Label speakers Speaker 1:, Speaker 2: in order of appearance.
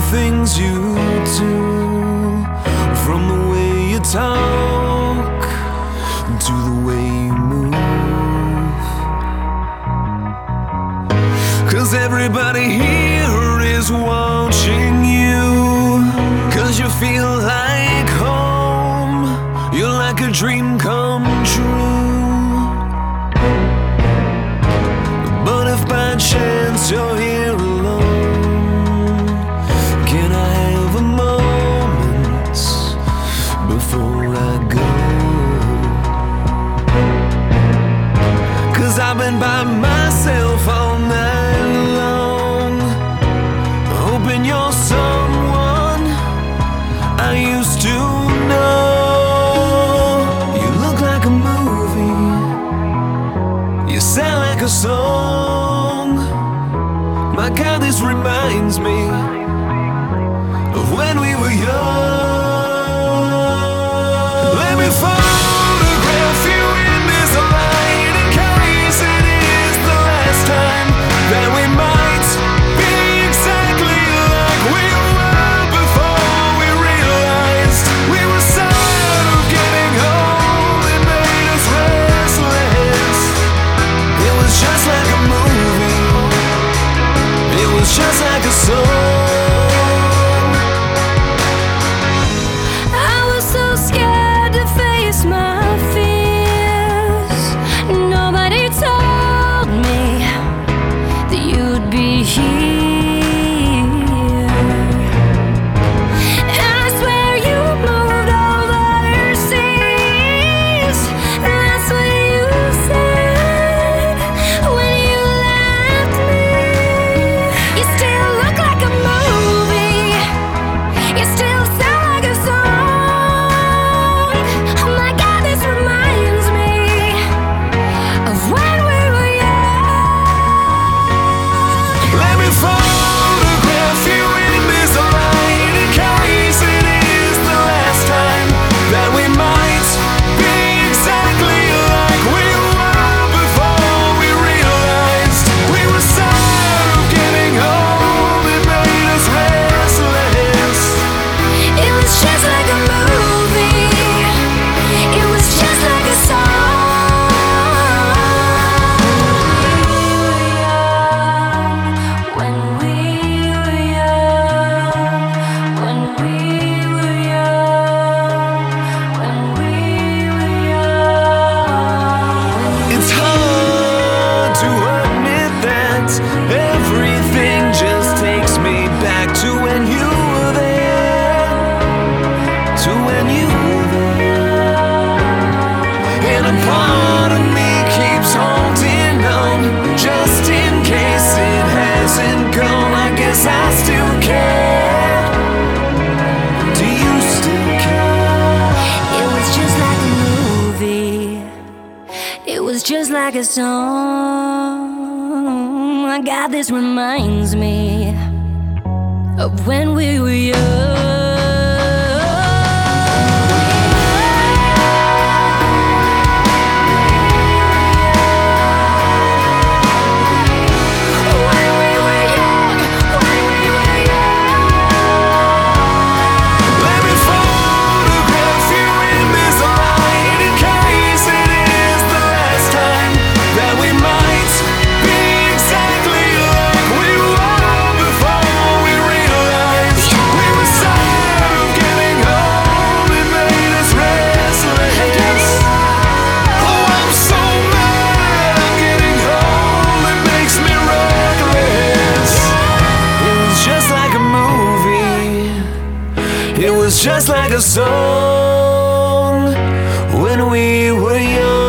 Speaker 1: things you do, from the way you talk to the way you move. 'Cause everybody here is watching you, 'cause you feel like home. You're like a dream come true. But if by chance you're here alone, can I have a moment before I go? 'Cause I've been by myself all night long, hoping you're someone I used to know. You look like a movie, you sound like a song. My God, this reminds me of when we were young. Let me photograph you in this light, in case it is the last time that we might be exactly like we were before we realized we were sad of getting old. It made us restless. It was just like a movie, it was just like a song.
Speaker 2: I was so scared to face my fears. Nobody told me that you'd be here. And I swear you moved overseas. That's what you said when you left me. You still look like a movie, you still sound like a song. Oh my God, this reminds me of when we were young.
Speaker 1: Let me photograph you in this light, in case it is the last time that we might be exactly like we were before we realized we were sad of getting old. It made us restless.
Speaker 2: It was just like a movie, it was just like a song. When we were young, when we were young, when we were young.
Speaker 1: It's hard to admit that everything just takes me back to when you were there, to when you were there. And a part of me keeps holding on, just in case it hasn't gone. I guess I still care. Do you still care?
Speaker 2: It was just like a movie, it was just like a song. My God, this reminds me of when we were young. When we were young, when we were young.
Speaker 1: Let me photograph you in this light, in case it is the last time that we might be exactly like we were before we realized we were sad of getting old. It made us restless. Oh, I'm so mad I'm getting old. It makes me reckless. It was just like a movie, it was just like a song when we were young.